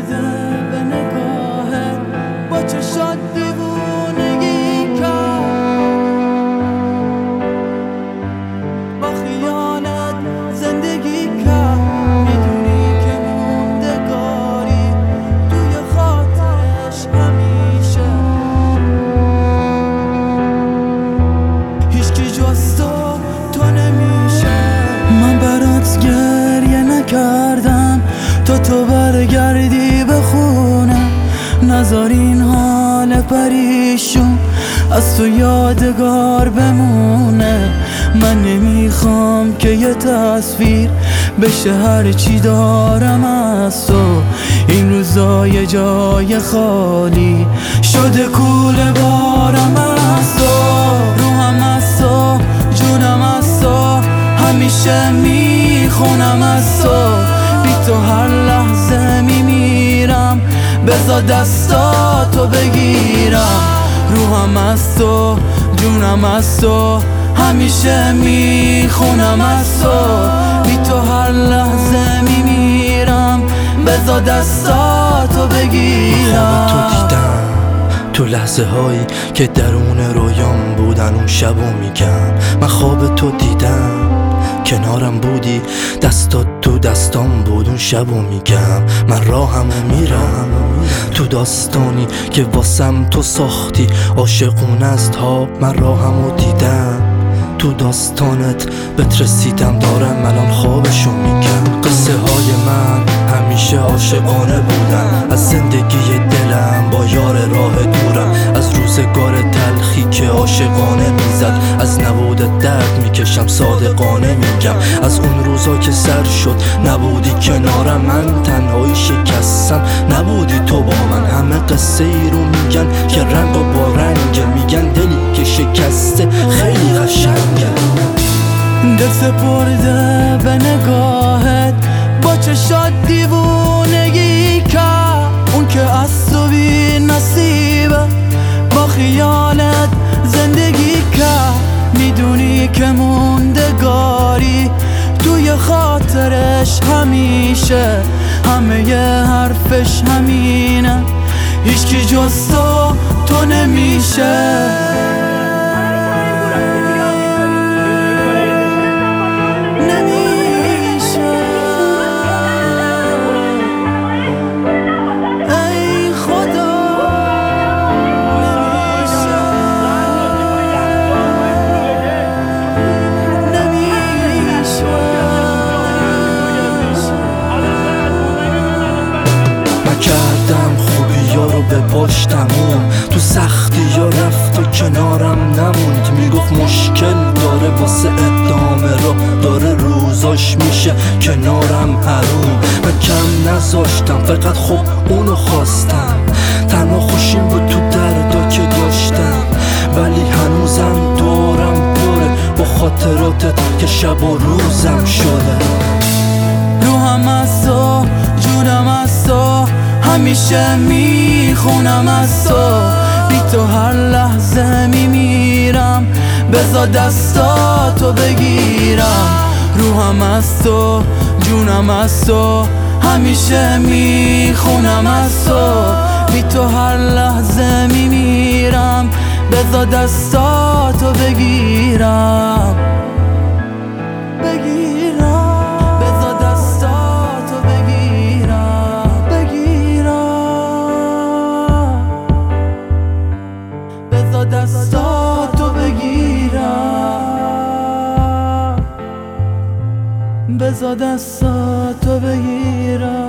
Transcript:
سپرده به نگاهت، با چشات دیوونگی کرد، با خیانت زندگی کرد. میدونی که موندگاری توی خاطرش همیشه، هیچکی جز تو نمیشه. من برات گریه نکردم تا تو برگردی به خونه، نذار این حال پریشون از تو یادگار بمونه. من نمیخوام که یه تصویر بشه هر چی دارم از تو. این روزا یه جای خالی شده کوله بارم از تو. روحم از تو، جونم از تو، همیشه میخونم از تو. بی تو هر لحظه میمیرم، بذار دستاتو بگیرم. روحم از تو، جونم از تو، همیشه میخونم از تو. بی تو هر لحظه میمیرم، بذار دستاتو بگیرم. تو دیدم تو لحظه هایی که درون رویام بودن، اون شبو میگم. من خواب تو دیدم، کنارم بودی، دستات تو دستام بود، اون شبو میگم. من راهمو میرم تو داستانی که واسم تو ساختی، عاشقونه است ها. من راهمو دیدم تو داستانت بهت رسیدم، دارم الان خوابشو میگم. قصه های من همیشه عاشقانه بودن، از زندگی دلم با یار راه دورم، از روزگار تلخی که عاشقانه میزد، از نبود درد میکشم صادقانه میگم. از اون روزا که سر شد نبودی کنارم، من تنهایی شکستم نبودی تو با من. همه قصه ای رو میگن که رنگ و با رنگ، میگن دلی که شکسته خیلی قشنگه. دل سپرده به نگاهت، با چشات دیوونگی کرد. اون که از تو بی نصیبه، با خیالت زندگی کرد. میدونی که موندگاری توی خاطرش همیشه، همه ی حرفش همینه، هیچکی جز تو نمیشه. کردم خوبی ها رو به پشتمون، تو سختی ها رفت و کنارم نموند. میگفت مشکل داره واسه ادامه را داره، روزاش میشه کنارم حروم. من کم نذاشتم، فقط خب اونو خواستم. تنها خوشیم بود تو دردا که داشتم، ولی هنوزم دارم پره با خاطراتت که شب و روزم شده. روحم از تو، جونم از تو، همیشه میخونم از تو. بی تو هر لحظه میمیرم، بذار دستاتو بگیرم. روحم از تو، جونم از تو، همیشه میخونم از تو. بی تو هر لحظه میمیرم، بذار دستاتو بگیرم. دستاتو بگیرم، بذار دستاتو بگیرم.